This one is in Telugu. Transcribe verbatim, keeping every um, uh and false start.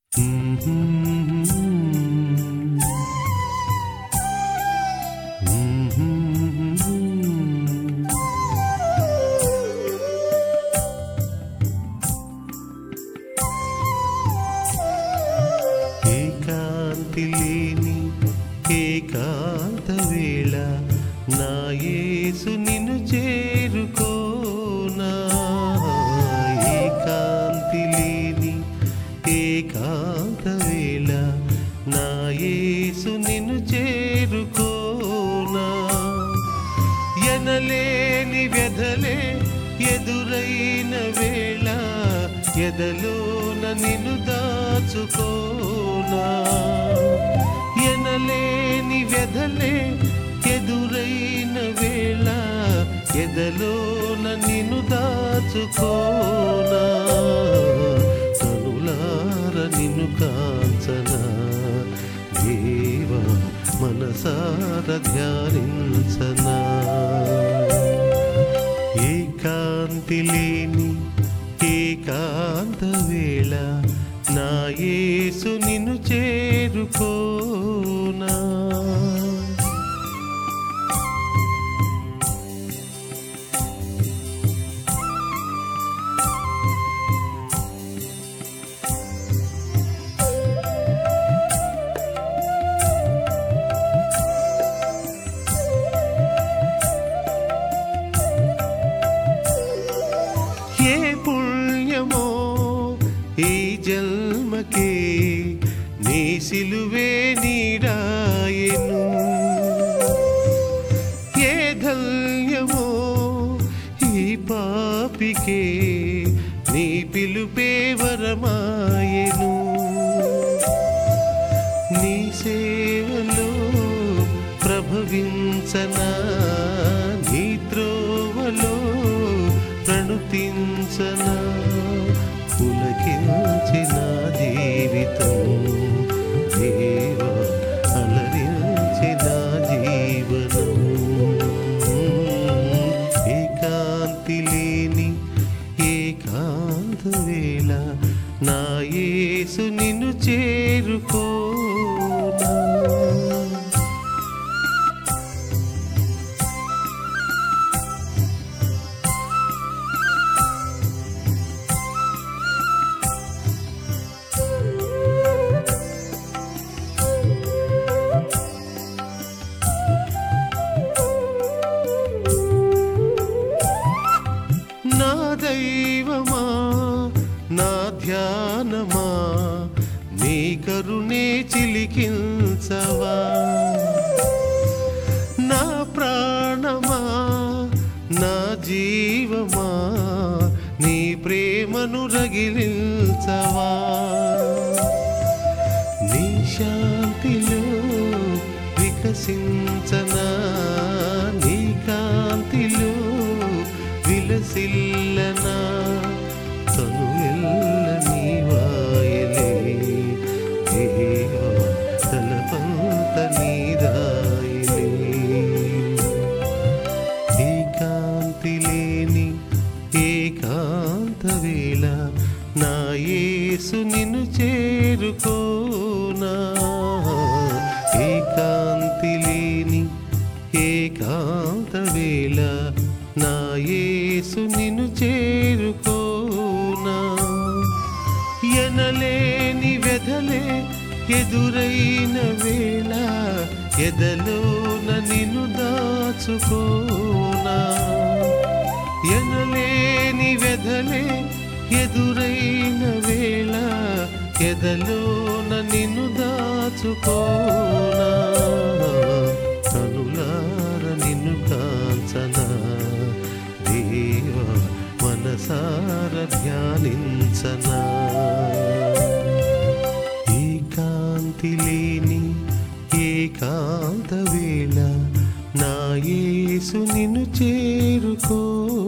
ఏకాంతి లేని ఏకాంత వేళ నా యేసు నిన్ను చేరుకోనా. ఏకాంతి లేని ఏకాంత వేళ నా యేసు నిన్ను చేరుకోనా. ఎనలేని వ్యధలే ఎదురైన వేళ ఎదలోన నిన్ను దాచుకోనా. ఎనలేని వ్యధలే ఎదురైన వేళ ఎదలోన నిన్ను దాచుకోనా. కనులార నిన్ను కాంచనా దేవా, మనసార ధ్యానించనా. ఏకాంతి లేని ఏకాంత వేళ నా యేసు నిన్ను చేరుకోనా. ఏ పుణ్యమో ఈ జన్మకే నీ సిలువే నీడాయెను. ఏ ధన్యమో ఈ పాపికే నీ పిలుపే వరమాయెను. నీ సేవలో ప్రభవించనా, నీ త్రోవలో ప్రణుతించనా. పులకించిన జీవితం దేవా, అలరించిన జీవనం. ఏకాంతి లేని ఏకాంత వేళ నా యేసు నిన్ను చేరుకోనా. నా దైవమా, నా ధ్యానమా, నీ కరుణే చిలికించవా. నా ప్రాణమా, నా జీవమా, నీ ప్రేమను రగిలించవా. నీ శాంతిలో వికసించనా, నీ కాంతిలో విలసిల్లనా. తనువెల్ల నీ వాయలే దేవా, తలపంత నీదాయలే. ఏకాంతి లేని ఏకాంత వేళ నా యేసు నిన్ను చేరుకోనా. ఏకాంతి లేని ఏకాంత వేళ నా యేసు నిన్ను చేరుకోనా. ఎనలేని వ్యధలే ఎదురైన వేళ ఎదలోన నిన్ను దాచుకోనా. ఎనలేని వ్యధలే ఎదురైన వేళ ఎదలోన నిన్ను దాచుకోనా. కనులార నిన్ను కాంచనా దేవా, మనసార ధ్యానించనా. ఏకాంతి లేని ఏకాంత వేళ నా యేసు నిన్ను చేరుకో.